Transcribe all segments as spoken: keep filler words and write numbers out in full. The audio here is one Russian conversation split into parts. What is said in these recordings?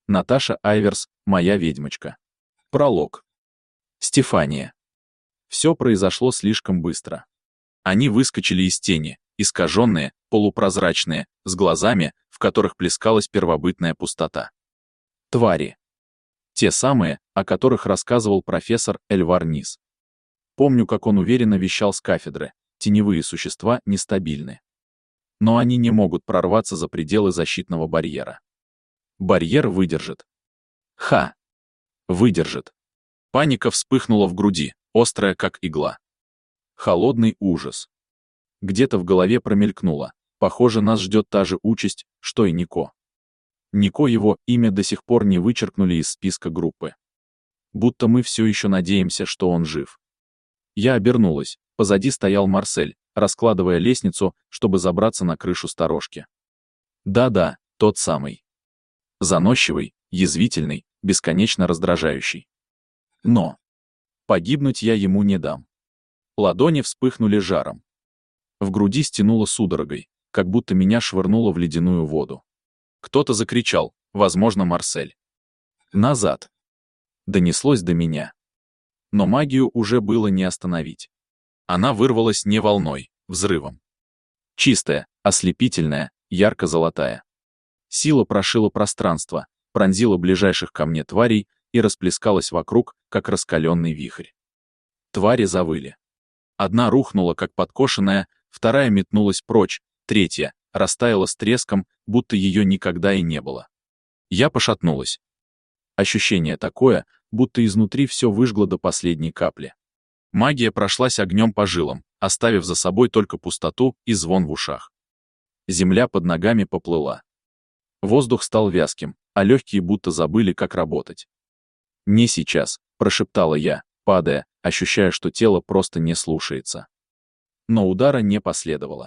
Наташа Айверс, моя ведьмочка. Пролог. Стефания. Все произошло слишком быстро. Они выскочили из тени, искаженные, полупрозрачные, с глазами, в которых плескалась первобытная пустота. Твари. Те самые, о которых рассказывал профессор Эльвар Низ. Помню, как он уверенно вещал с кафедры: теневые существа нестабильны. Но они не могут прорваться за пределы защитного барьера. Барьер выдержит. Ха! Выдержит. Паника вспыхнула в груди, острая как игла. Холодный ужас. Где-то в голове промелькнуло: похоже, нас ждет та же участь, что и Нико. Нико, его имя до сих пор не вычеркнули из списка группы. Будто мы все еще надеемся, что он жив. Я обернулась, позади стоял Марсель, раскладывая лестницу, чтобы забраться на крышу сторожки. Да-да, тот самый. Заносчивый, язвительный, бесконечно раздражающий. Но погибнуть я ему не дам. Ладони вспыхнули жаром. В груди стянуло судорогой, как будто меня швырнуло в ледяную воду. Кто-то закричал, возможно, Марсель. «Назад!» Донеслось до меня. Но магию уже было не остановить. Она вырвалась не волной, взрывом. Чистая, ослепительная, ярко-золотая. Сила прошила пространство, пронзила ближайших ко мне тварей и расплескалась вокруг, как раскаленный вихрь. Твари завыли. Одна рухнула, как подкошенная, вторая метнулась прочь, третья растаяла с треском, будто ее никогда и не было. Я пошатнулась. Ощущение такое, будто изнутри все выжгло до последней капли. Магия прошлась огнем по жилам, оставив за собой только пустоту и звон в ушах. Земля под ногами поплыла. Воздух стал вязким, а легкие будто забыли, как работать. «Не сейчас», — прошептала я, падая, ощущая, что тело просто не слушается. Но удара не последовало.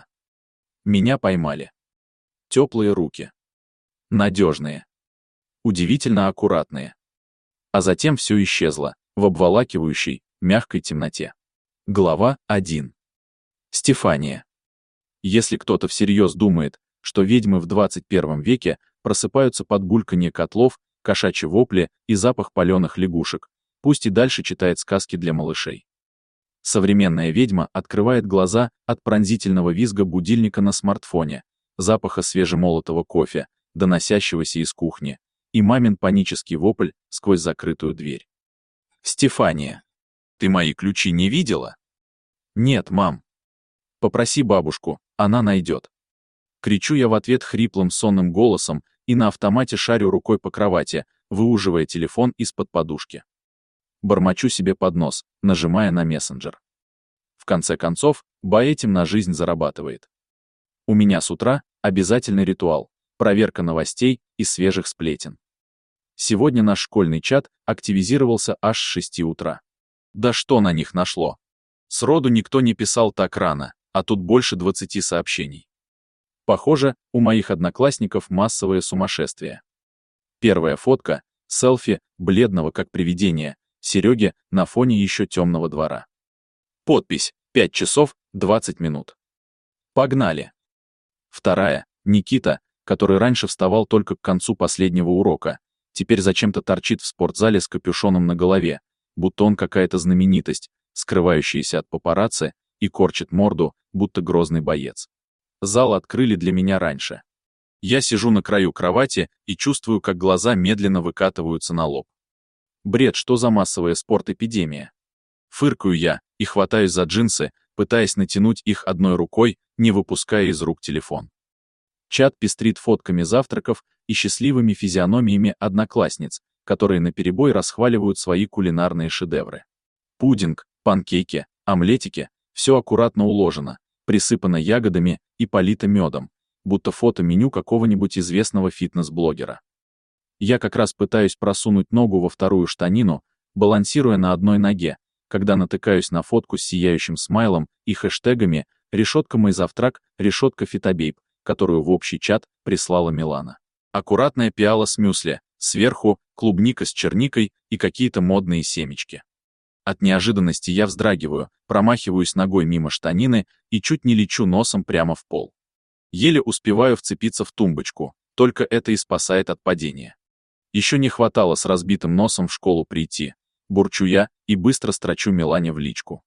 Меня поймали. Теплые руки. Надежные. Удивительно аккуратные. А затем все исчезло, в обволакивающей, мягкой темноте. Глава один. Стефания. Если кто-то всерьез думает, что ведьмы в двадцать первом веке просыпаются под бульканье котлов, кошачьи вопли и запах паленых лягушек, пусть и дальше читает сказки для малышей. Современная ведьма открывает глаза от пронзительного визга будильника на смартфоне, запаха свежемолотого кофе, доносящегося из кухни, и мамин панический вопль сквозь закрытую дверь. «Стефания, ты мои ключи не видела?» «Нет, мам». «Попроси бабушку, она найдет». Кричу я в ответ хриплым сонным голосом и на автомате шарю рукой по кровати, выуживая телефон из-под подушки. Бормочу себе под нос, нажимая на мессенджер. В конце концов, Ба этим на жизнь зарабатывает. У меня с утра обязательный ритуал — проверка новостей и свежих сплетен. Сегодня наш школьный чат активизировался аж с шести утра. Да что на них нашло? Сроду никто не писал так рано, а тут больше двадцати сообщений. Похоже, у моих одноклассников массовое сумасшествие. Первая фотка — селфи, бледного как привидение, Сереги на фоне еще темного двора. Подпись: пять часов двадцать минут. Погнали. Вторая — Никита, который раньше вставал только к концу последнего урока, теперь зачем-то торчит в спортзале с капюшоном на голове, будто он какая-то знаменитость, скрывающаяся от папарацци, и корчит морду, будто грозный боец. Зал открыли для меня раньше. Я сижу на краю кровати и чувствую, как глаза медленно выкатываются на лоб. Бред, что за массовая спортэпидемия? Фыркаю я и хватаюсь за джинсы, пытаясь натянуть их одной рукой, не выпуская из рук телефон. Чат пестрит фотками завтраков и счастливыми физиономиями одноклассниц, которые наперебой расхваливают свои кулинарные шедевры. Пудинг, панкейки, омлетики — все аккуратно уложено, присыпано ягодами и полито медом, будто фото меню какого-нибудь известного фитнес-блогера. Я как раз пытаюсь просунуть ногу во вторую штанину, балансируя на одной ноге, когда натыкаюсь на фотку с сияющим смайлом и хэштегами «Решетка мой завтрак», «Решетка фитобейб», которую в общий чат прислала Милана. Аккуратная пиала с мюсли, сверху клубника с черникой и какие-то модные семечки. От неожиданности я вздрагиваю, промахиваюсь ногой мимо штанины и чуть не лечу носом прямо в пол. Еле успеваю вцепиться в тумбочку, только это и спасает от падения. Еще не хватало с разбитым носом в школу прийти. Бурчу я и быстро строчу Милане в личку.